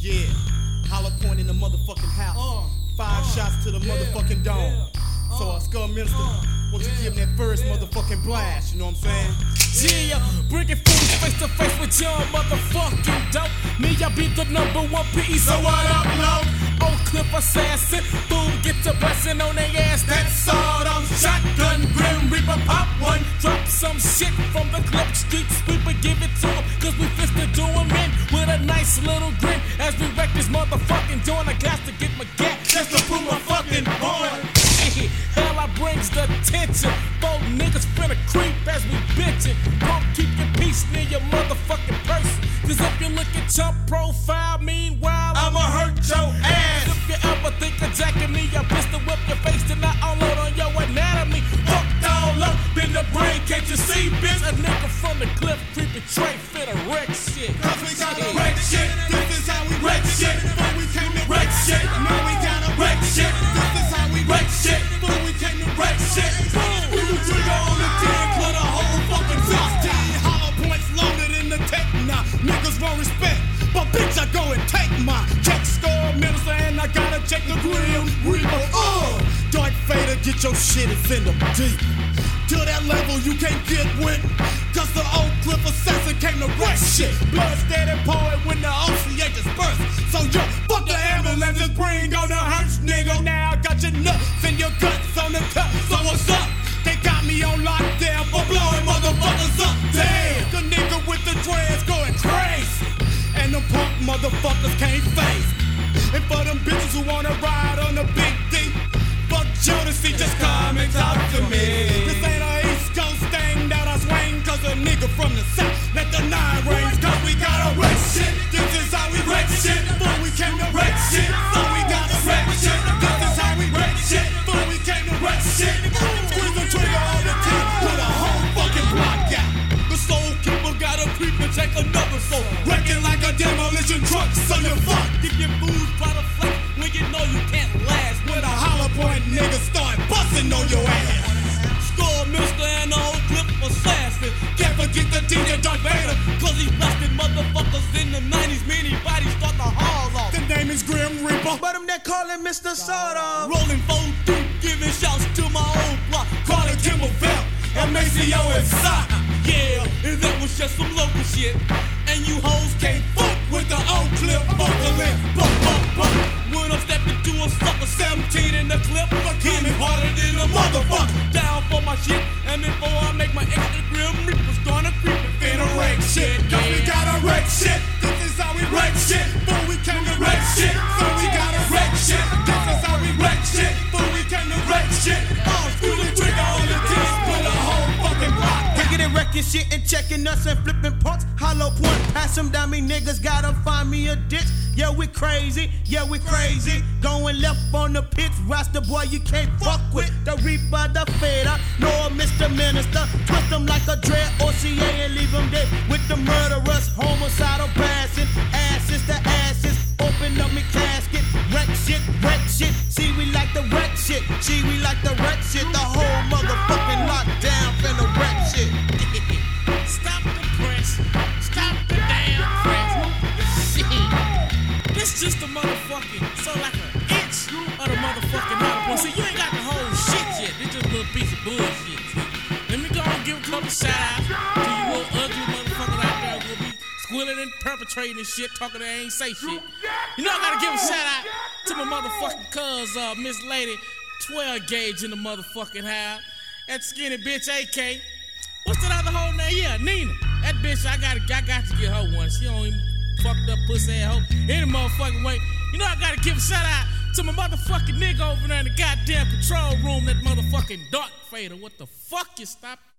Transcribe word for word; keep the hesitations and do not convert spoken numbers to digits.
Yeah, hollow point in the motherfucking house. Uh, Five uh, shots to the yeah, motherfucking dome. Yeah, uh, so, uh, Skull Minister, uh, won't you yeah, give him that first yeah, motherfucking blast, you know what I'm saying? Yeah, bringing fools face to face with your motherfucking dope. Me, I be the number one P E, so what up, low? Oak Cliff assassin, fool, get the blessing on their ass. That sawed-off shotgun, Grim Reaper, pop one. Drop some shit from the clip, street sweeper, give it to him, cause we fist to do him in with a nice little grin. As we wreck this motherfucking joint, I got to get my gat just to prove my fucking point. Hell, I brings the tension. Both niggas finna creep as we bitchin'. Don't keep your peace near your motherfucking person. Cause if you look at your profile, meanwhile, I'ma hurt your ass. If you ever think of jacking me, I pistol whip your face, then I unload on your anatomy. Fucked all up in the brain, can't you see, bitch? A nigga from the cliff creeping tray finna wreck shit. Cause we gotta wreck shit. This is how we wreck shit. Before we came to wreck shit. Now we gotta wreck shit. This is how we wreck shit. Before we came to wreck shit. We will trigger on the ten, clear the whole fucking fifteen. Hollow points loaded in the tech now. Niggas won't respect, but bitch, I go and take my check Skull Minister, and I gotta check the Grim Reaper. Uh, Dark Vader, get your shit and send them deep. To that level you can't get with. Cause the Oak Cliff assassin came to wreck shit. Blood steady pouring when the O C A dispersed. So yo, fuck the ambulance, just bring on the hearse, nigga. Now I got your nuts and your guts on the cut. So what's up? They got me on lockdown for blowing motherfuckers up. Damn, the nigga with the dreads going crazy, and the punk motherfuckers can't face. And for them bitches who wanna ride on the big D, fuck Jodeci, just come and talk to me. This ain't a East Coast thing that I swing, cause a nigga from the South let the nine rings. Cause we gotta wreck shit. This is how we wreck shit. Before we came to wreck shit. So we gotta wreck shit. This is how we wreck shit. Before we came to wreck shit. Squeeze the trigger on the team, put a whole fucking block out. The soul keeper gotta creep and take another soul. Wrecking like a demolition truck, so you fuck. If your fools try to flex when you know you can't last. When a hollow point nigga start busting on your ass. Skull Minister and the Oak Cliff assassin. Can't forget the D J Darth Vader, cause he blasted motherfuckers in the nineties. Many bodies start to haul off. The name is Grim Reaper, but him they call him Mister Sawed-off. Rolling phone deep, giving shouts to my old block. Calling Kimball Bell and Maceo and Sock. Yeah, and that was just some local shit. And you hoes can't fuck with the Oak Cliff vocalist. Bump, bump, bump. When I'm stepping to a sucker, seventeen in the clip, hit me harder than a motherfucker. Down for my shit, and before I make my extra Grim Reaper's gonna creep and finna wreck shit. Cause we gotta wreck shit. This is how we wreck shit. Before we came to wreck shit. So we gotta wreck shit. This is how we wreck shit. Before we came to wreck shit. Oh, screw the trigger on the disc, put a whole fucking block. Taking and wrecking shit and checking us and flipping punks. Hollow point, pass them down, me niggas gotta find me a ditch. Yeah, we crazy, yeah, we crazy. Going left on the pitch, roster boy you can't fuck with. The Reaper, the Fader, no Mister Minister. Twist them like a dread O C A and leave them dead. With the murderers, homicidal bashing. Asses to asses, open up me casket. Wreck shit, wreck shit. See, we like the wreck shit. See, we like the wreck shit. The whole motherfucking lockdown finna wreck shit. Stop the press, stop the damn press. Shit. This just a motherfucking, so like an inch of the motherfucking hollow point. See, you ain't got the whole shit yet. This just a little piece of bullshit. See? Let me go and give a couple shout-outs to you little ugly motherfuckers out there who will be squilling and perpetrating and shit, talking they ain't say shit. You know I gotta give a shout-out to my motherfucking cuz, uh, Miss Lady, twelve gauge in the motherfucking house. That skinny bitch A K. What's that other whole name? Yeah, Nina. That bitch, I gotta, I got to get her one. She don't even fucked up pussy ass hoe any motherfucking way. You know I gotta give a shout out to my motherfucking nigga over there in the goddamn control room, that motherfucking Darth Vader. What the fuck you stop?